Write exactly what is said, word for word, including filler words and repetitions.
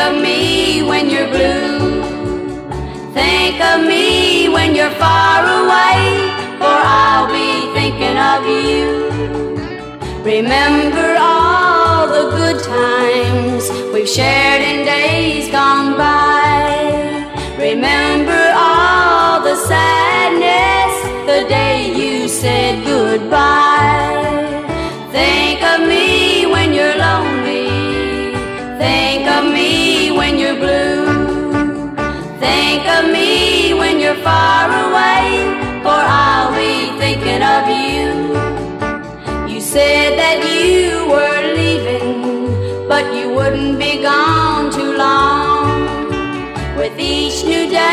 of me when you're blue. Think of me when you're far away, for I'll be thinking of you. Remember all the good times we've shared in days gone by. Remember all the sadness the day you said goodbye. Think of me when you're lonely. Think of me when you're blue. Think of me when you're far away, for I'll be thinking of you. You said that you were leaving, but you wouldn't be gone too long. With each new day